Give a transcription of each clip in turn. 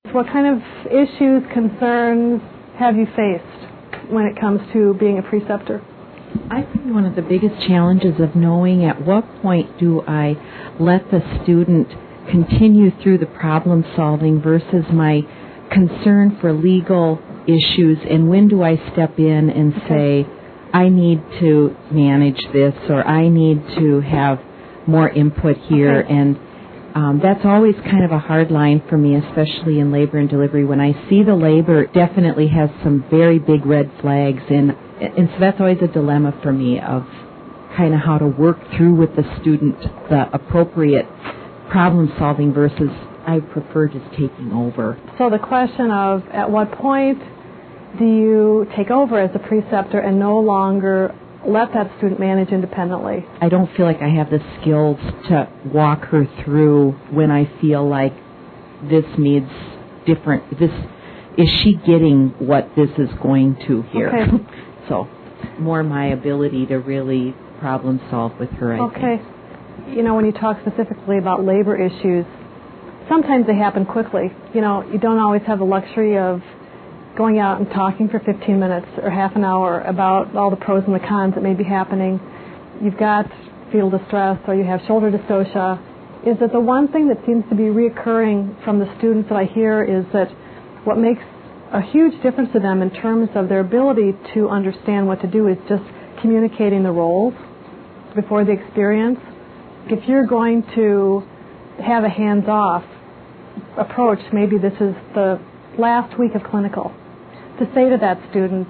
What kind of issues, concerns have you faced when it comes to being a preceptor? I think one of the biggest challenges of knowing at what point do I let the student continue through the problem solving versus my concern for legal issues, and when do I step in and say, I need to manage this, or I need to have more input here. And that's always kind of a hard line for me, especially in labor and delivery. When I see the labor, it definitely has some very big red flags, and so that's always a dilemma for me of kind of how to work through with the student the appropriate problem solving versus I prefer just taking over. So the question of at what point do you take over as a preceptor and no longer let that student manage independently? I don't feel like I have the skills to walk her through when I feel like this needs different. Is she getting what this is going to here? Okay. So more my ability to really problem solve with her, I think. You know, when you talk specifically about labor issues, sometimes they happen quickly. You know, you don't always have the luxury of going out and talking for 15 minutes or half an hour about all the pros and the cons that may be happening. You've got fetal distress or you have shoulder dystocia. Is that the one thing that seems to be reoccurring from the students that I hear is that what makes a huge difference to them in terms of their ability to understand what to do is just communicating the roles before the experience. If you're going to have a hands-off approach, maybe this is the last week of clinical, to say to that student,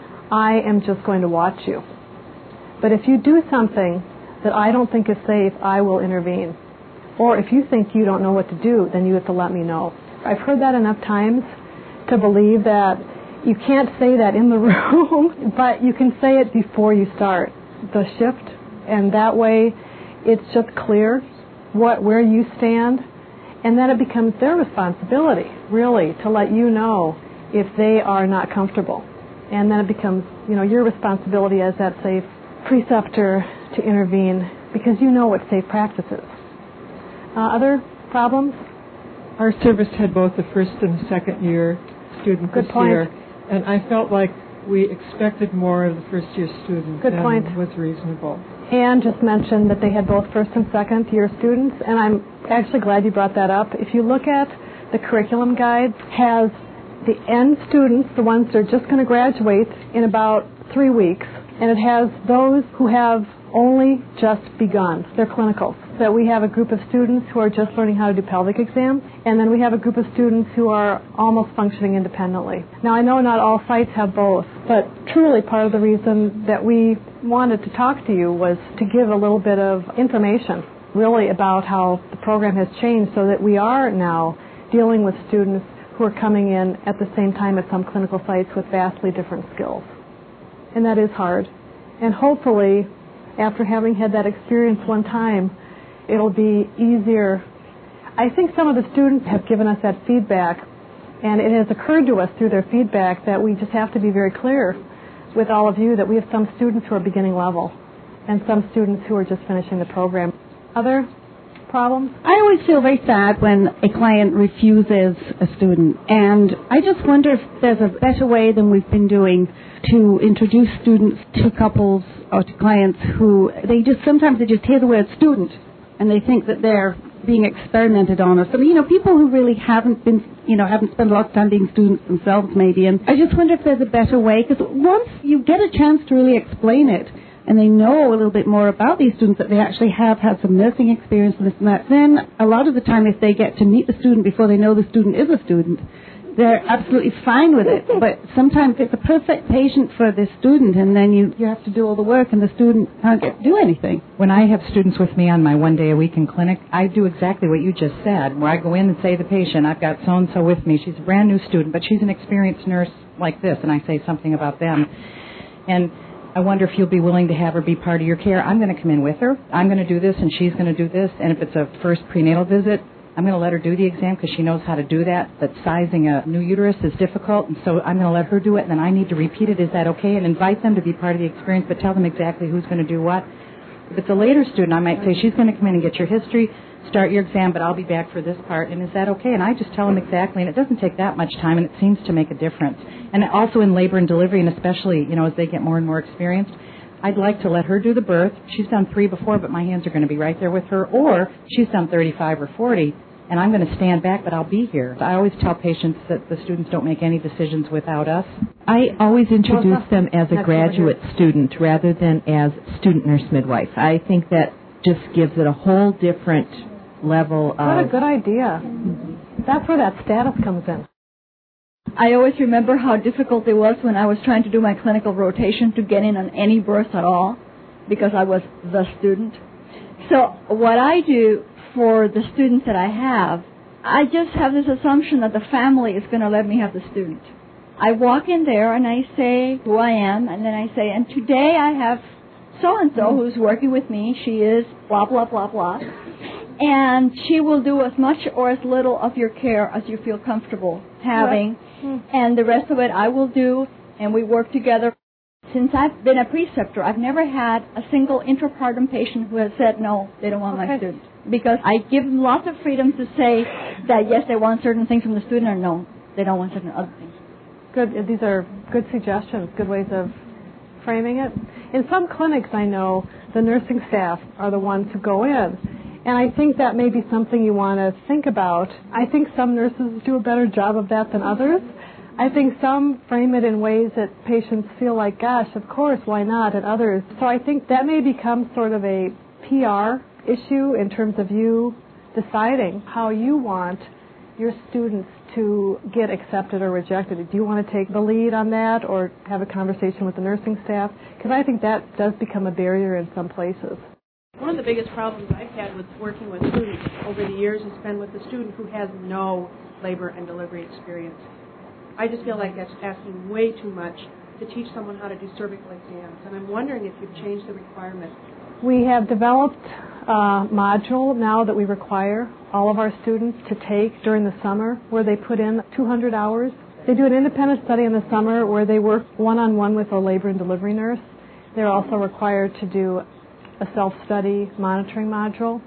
I am just going to watch you. But if you do something that I don't think is safe, I will intervene. Or if you think you don't know what to do, then you have to let me know. I've heard that enough times to believe that you can't say that in the room, but you can say it before you start the shift, and that way it's just clear where you stand, and then it becomes their responsibility, really, to let you know if they are not comfortable. And then it becomes, your responsibility as that safe preceptor to intervene because you know what safe practice is. Other problems? Our service had both the first and the second year students this year, and I felt like we expected more of the first year students than was reasonable. Anne just mentioned that they had both first and second year students, and I'm actually glad you brought that up. If you look at the curriculum guide, has the end students, the ones that are just going to graduate in about 3 weeks, and it has those who have only just begun their clinicals. That we have a group of students who are just learning how to do pelvic exams, and then we have a group of students who are almost functioning independently. Now, I know not all sites have both, but truly part of the reason that we wanted to talk to you was to give a little bit of information, really, about how the program has changed so that we are now dealing with students who are coming in at the same time at some clinical sites with vastly different skills. And that is hard. And hopefully, after having had that experience one time, it'll be easier. I think some of the students have given us that feedback, and it has occurred to us through their feedback that we just have to be very clear with all of you that we have some students who are beginning level and some students who are just finishing the program. Other problems? I always feel very sad when a client refuses a student, and I just wonder if there's a better way than we've been doing to introduce students to couples or to clients who sometimes they just hear the word student and they think that they're being experimented on or something. People who really haven't spent a lot of time being students themselves maybe. And I just wonder if there's a better way, because once you get a chance to really explain it and they know a little bit more about these students, that they actually have had some nursing experience and this and that, then a lot of the time if they get to meet the student before they know the student is a student, they're absolutely fine with it. But sometimes it's a perfect patient for the student, and then you have to do all the work, and the student can't get to do anything. When I have students with me on my 1 day a week in clinic, I do exactly what you just said, where I go in and say to the patient, I've got so-and-so with me. She's a brand new student, but she's an experienced nurse like this, and I say something about them. And I wonder if you'll be willing to have her be part of your care. I'm going to come in with her. I'm going to do this, and she's going to do this. And if it's a first prenatal visit, I'm going to let her do the exam because she knows how to do that. But sizing a new uterus is difficult, and so I'm going to let her do it, and then I need to repeat it. Is that okay? And invite them to be part of the experience, but tell them exactly who's going to do what. If it's a later student, I might say, she's going to come in and get your history. start your exam, but I'll be back for this part, and is that okay? And I just tell them exactly, and it doesn't take that much time, and it seems to make a difference. And also in labor and delivery, and especially, as they get more and more experienced, I'd like to let her do the birth. She's done 3 before, but my hands are going to be right there with her, or she's done 35 or 40, and I'm going to stand back, but I'll be here. I always tell patients that the students don't make any decisions without us. I always introduce them as a graduate student rather than as student nurse midwife. I think that just gives it a whole different level of... What a good idea. That's where that status comes in. I always remember how difficult it was when I was trying to do my clinical rotation to get in on any birth at all because I was the student. So what I do for the students that I have, I just have this assumption that the family is going to let me have the student. I walk in there and I say who I am, and then I say, and today I have so-and-so who's working with me. She is blah, blah, blah, blah. And she will do as much or as little of your care as you feel comfortable having. Right. And the rest of it I will do, and we work together. Since I've been a preceptor, I've never had a single intrapartum patient who has said, no, they don't want my student. Because I give them lots of freedom to say that, yes, they want certain things from the student, or no, they don't want certain other things. Good. These are good suggestions, good ways of framing it. In some clinics, I know the nursing staff are the ones who go in. And I think that may be something you want to think about. I think some nurses do a better job of that than others. I think some frame it in ways that patients feel like, gosh, of course, why not, and others. So I think that may become sort of a PR issue in terms of you deciding how you want your students to get accepted or rejected. Do you want to take the lead on that or have a conversation with the nursing staff? Because I think that does become a barrier in some places. One of the biggest problems I've had with working with students over the years has been with the student who has no labor and delivery experience. I just feel like that's asking way too much to teach someone how to do cervical exams, and I'm wondering if you've changed the requirement. We have developed a module now that we require all of our students to take during the summer, where they put in 200 hours. They do an independent study in the summer where they work one-on-one with a labor and delivery nurse. They're also required to do a self-study monitoring module.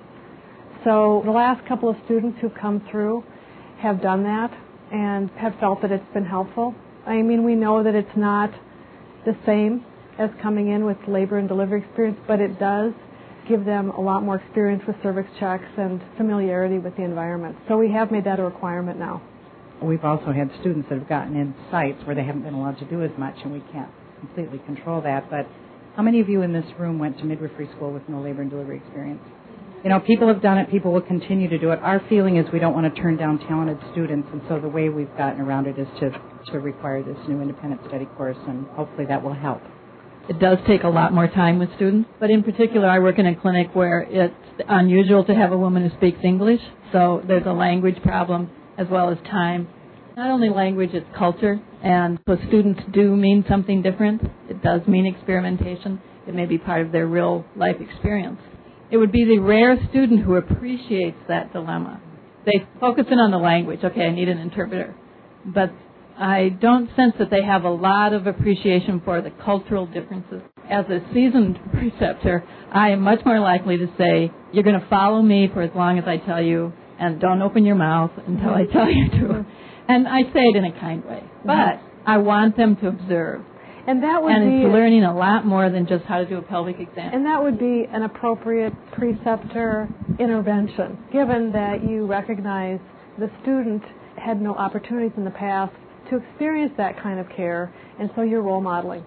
So the last couple of students who've come through have done that and have felt that it's been helpful. I mean, we know that it's not the same as coming in with labor and delivery experience, but it does give them a lot more experience with cervix checks and familiarity with the environment. So we have made that a requirement now. We've also had students that have gotten in sites where they haven't been allowed to do as much, and we can't completely control that. But how many of you in this room went to midwifery school with no labor and delivery experience? People have done it. People will continue to do it. Our feeling is we don't want to turn down talented students, and so the way we've gotten around it is to require this new independent study course, and hopefully that will help. It does take a lot more time with students, but in particular I work in a clinic where it's unusual to have a woman who speaks English, so there's a language problem as well as time. Not only language, it's culture, and so students do mean something different. It does mean experimentation. It may be part of their real life experience. It would be the rare student who appreciates that dilemma. They focus in on the language. Okay, I need an interpreter. But I don't sense that they have a lot of appreciation for the cultural differences. As a seasoned preceptor, I am much more likely to say, you're going to follow me for as long as I tell you, and don't open your mouth until I tell you to. And I say it in a kind way. But I want them to observe. And that would be learning a lot more than just how to do a pelvic exam. And that would be an appropriate preceptor intervention, given that you recognize the student had no opportunities in the past to experience that kind of care, and so you're role modeling.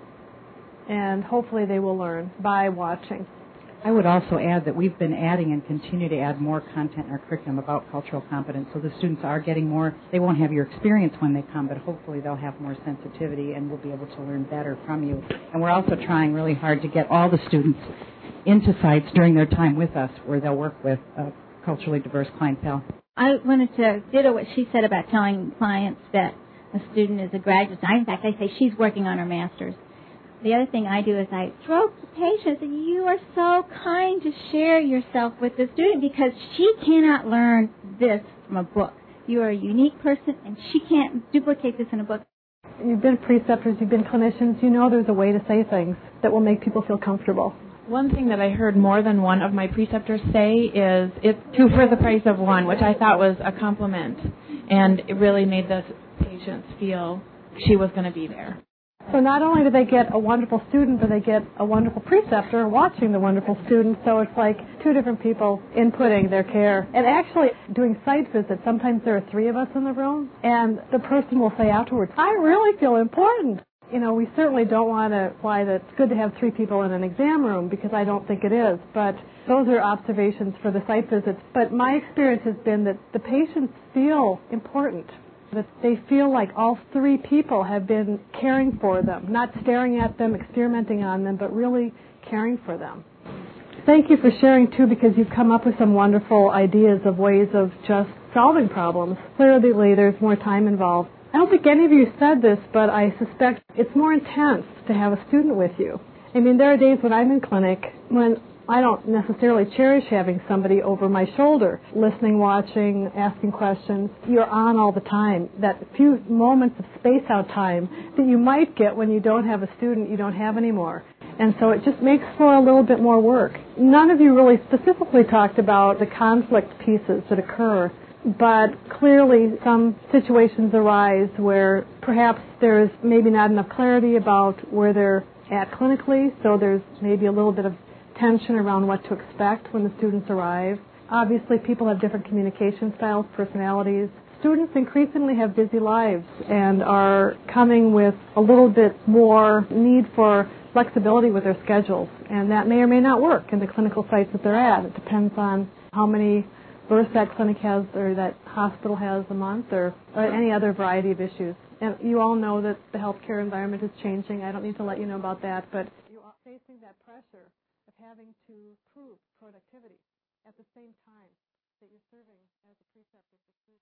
And hopefully they will learn by watching. I would also add that we've been adding and continue to add more content in our curriculum about cultural competence, so the students are getting more. They won't have your experience when they come, but hopefully they'll have more sensitivity and will be able to learn better from you. And we're also trying really hard to get all the students into sites during their time with us where they'll work with a culturally diverse clientele. I wanted to ditto what she said about telling clients that a student is a graduate. In fact, I say she's working on her master's. The other thing I do is I stroke the patient, and you are so kind to share yourself with the student because she cannot learn this from a book. You are a unique person, and she can't duplicate this in a book. You've been preceptors, you've been clinicians, you know there's a way to say things that will make people feel comfortable. One thing that I heard more than one of my preceptors say is it's two for the price of one, which I thought was a compliment. And it really made the patients feel she was going to be there. So not only do they get a wonderful student, but they get a wonderful preceptor watching the wonderful student. So it's like two different people inputting their care. And actually doing site visits, sometimes there are three of us in the room, and the person will say afterwards, I really feel important. You know, we certainly don't want to imply that it's good to have three people in an exam room, because I don't think it is. But those are observations for the site visits. But my experience has been that the patients feel important, that they feel like all three people have been caring for them, not staring at them, experimenting on them, but really caring for them. Thank you for sharing, too, because you've come up with some wonderful ideas of ways of just solving problems. Clearly, there's more time involved. I don't think any of you said this, but I suspect it's more intense to have a student with you. I mean, there are days when I'm in clinic when I don't necessarily cherish having somebody over my shoulder, listening, watching, asking questions. You're on all the time. That few moments of space-out time that you might get when you don't have a student, you don't have anymore. And so it just makes for a little bit more work. None of you really specifically talked about the conflict pieces that occur, but clearly some situations arise where perhaps there's maybe not enough clarity about where they're at clinically, so there's maybe a little bit of tension around what to expect when the students arrive. Obviously, people have different communication styles, personalities. Students increasingly have busy lives and are coming with a little bit more need for flexibility with their schedules, and that may or may not work in the clinical sites that they're at. It depends on how many births that clinic has or that hospital has a month, or any other variety of issues. And you all know that the healthcare environment is changing. I don't need to let you know about that, but you are facing that pressure of having to prove productivity at the same time that you're serving as a preceptor for students.